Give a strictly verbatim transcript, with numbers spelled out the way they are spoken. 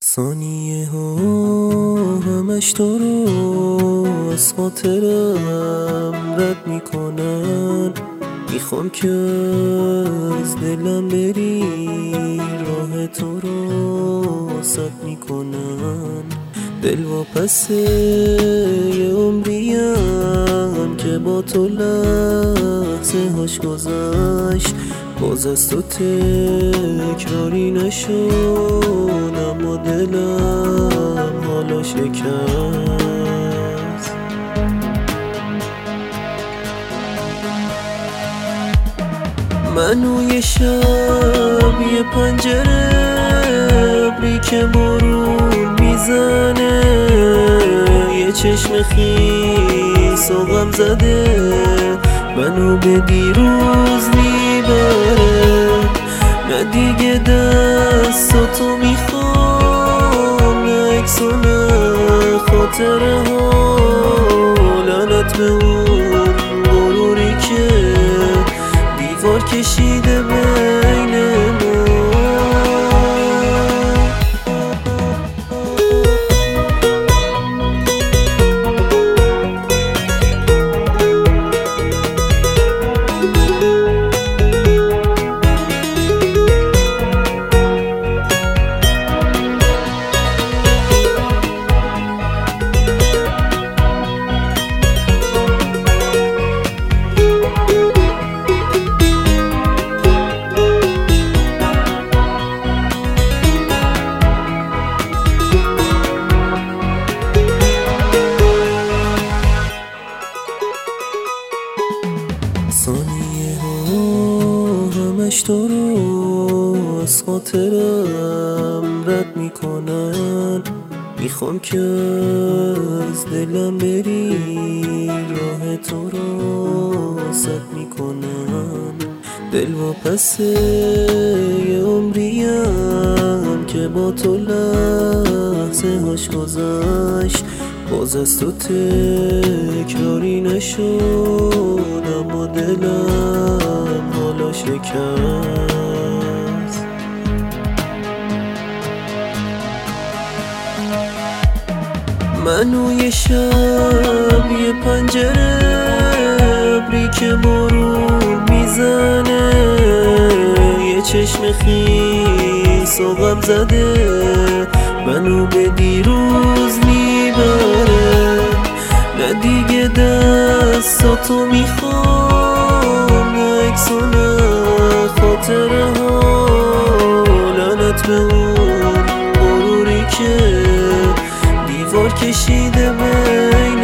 ثانیه ها همش تو رو از خاطرم رد میکنن. میخوام که از دلم بری، راه تو رو سد میکنن. دل واپس یه عمریم که با تو لحظه هاش گذشت، باز از تو تکراری نشد، اما دلم حالا شکست. منو یه شب یه پنجره ابری که برون میزنه، یه چشم خیس و غم زده منو به دیروز میبره. نه دیگه دستاتو میخوام، نه عکس و نه خاطره ها، لعنت به اون غروری که دیوار کشیده بین ما. ثانیه ها همش تو رو از خاطرم رد میکنن. میخوام که از دلم بری، راه تو رو سد میکنن. دل واپس یه عمریم که با تو لحظه هاش گذشت، باز از تو تکراری نشد، اما دلم حالا شکست. منو یه شب یه پنجره ابری که برون میزنه، یه چشم خیس و غم زده منو به دیروز میبره. نه دیگه دستاتو میخوام، نه عکس و نه خاطره ها، لعنت به اون غروری که دیوار کشیده بین